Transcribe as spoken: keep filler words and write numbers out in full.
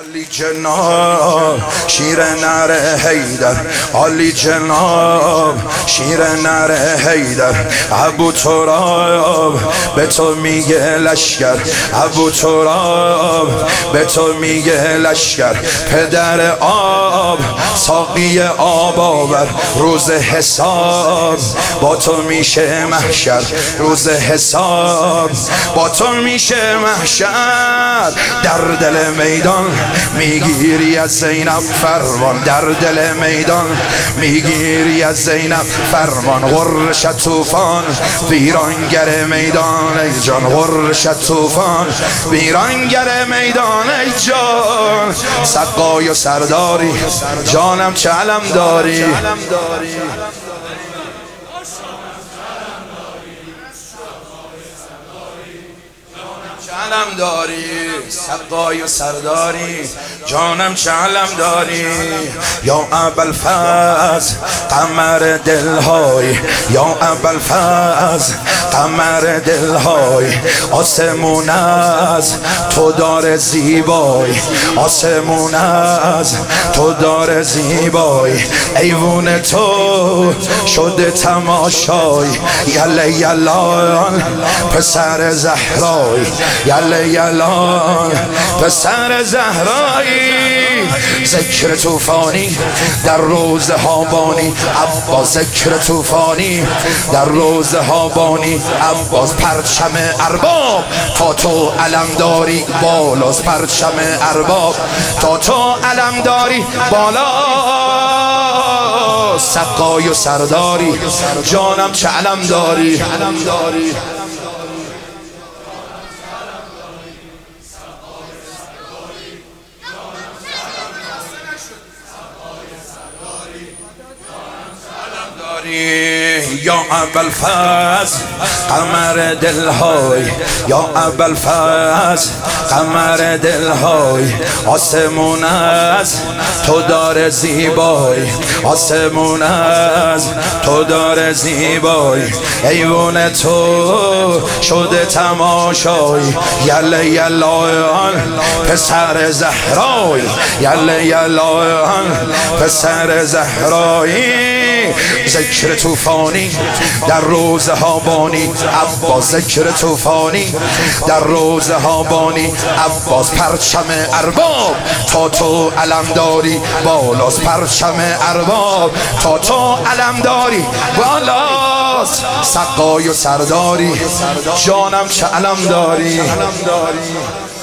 علی جناب شیر نره حیدر، علی جناب شیر نره حیدر. ابو تراب به تو میگه لشکر، ابو تراب به تو میگه لشکر. پدر آب ساقی آب آور، روز حساب با تو میشه محشر، روز حساب با تو میشه محشر. در دل میدان میگیری از زینب فرمان، در دل میدان میگیری از زینب فرمان. غرش طوفان ویرانگر میدان ای جان، غرش طوفان ویرانگر میدان ای جان. سقای و سرداری جانم چه علم داری، علم داری. سقای و سرداری جانم چه علم داری. یا ابوالفضل قمر دلهای، یا ابوالفضل قمر دلهای. آسمون از تو داره زیبای، آسمون از تو داره زیبای. ایوون تو شده تماشای، یله یلان پسر زهرای، یله یلان پسر زهرایی. ذکر طوفانی در روز هابانی عباس، ذکر طوفانی در روز هابانی عباس. پرچم ارباب تا تو علم داری بالاست، پرچم ارباب تا تو علم داری بالا. سقای و سرداری جانم چه علم داری، یا ابوالفضل قمر دلهای، یا ابوالفضل قمر دلهای. آسمون از تو داره زیبای، آسمون از تو داره زیبای. ایوون تو شده تماشای، یله یلان پسر زهرای، یله یلان پسر زهرایی. ذکر طوفانی در روز هابانی عباس، ذکر طوفانی در روز هابانی عباس. پرچم ارباب تا تو علم داری بالاست، پرچم ارباب تا تو علم داری بالاست. سقای و سرداری جانم چه علم داری.